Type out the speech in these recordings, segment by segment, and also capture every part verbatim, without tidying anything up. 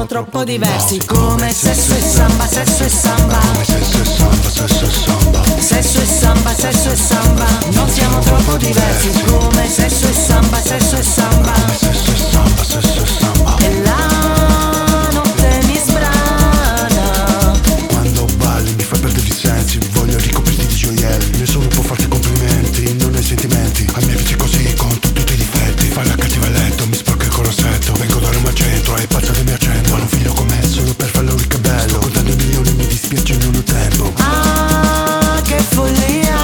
siamo troppo diversi. Come sesso e samba, sesso e samba. Come sesso e samba, sesso e samba. Sesso e samba, sesso e samba. Non siamo troppo diversi. Come sesso e samba, sesso e samba. Come sesso e samba, sesso e samba. E la notte mi sbrana. Quando balli mi fai perdere i sensi. Voglio ricoprirti di gioielli. Nessuno può farti complimenti, non hai sentimenti. A me piace così, con tutti i difetti. Fai la cattiva a letto, mi sporco il corsetto. Vengo da Roma centro, hai pazza del mio accento. Vuole un figlio con me, solo per farlo ricco e bello. Sto contando i milioni, mi dispiace, non ho tempo. Ah, che follia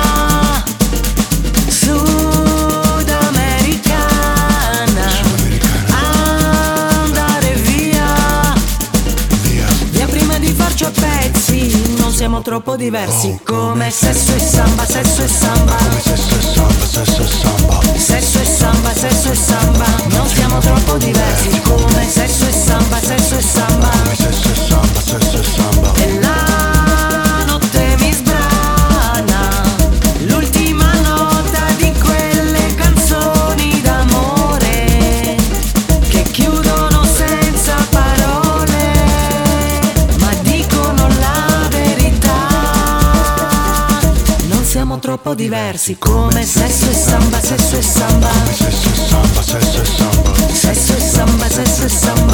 sudamericana. Sudamericana. Andare via, Via. via prima di farci a pezzi. Non siamo troppo diversi. Come sesso e samba, sesso e samba. Come sesso e samba, sesso e samba. Sesso e samba, sesso e samba. Non siamo troppo diversi. Come sesso e samba, sesso e samba. Come sesso e samba, sesso e samba. E la notte mi sbrana. L'ultima nota di quelle canzoni d'amore che chiudono senza parole, ma dicono la verità. Non siamo troppo diversi. Come sesso e samba, sesso e samba. Come sesso e samba, sesso e samba. Sesso e samba, sesso e samba.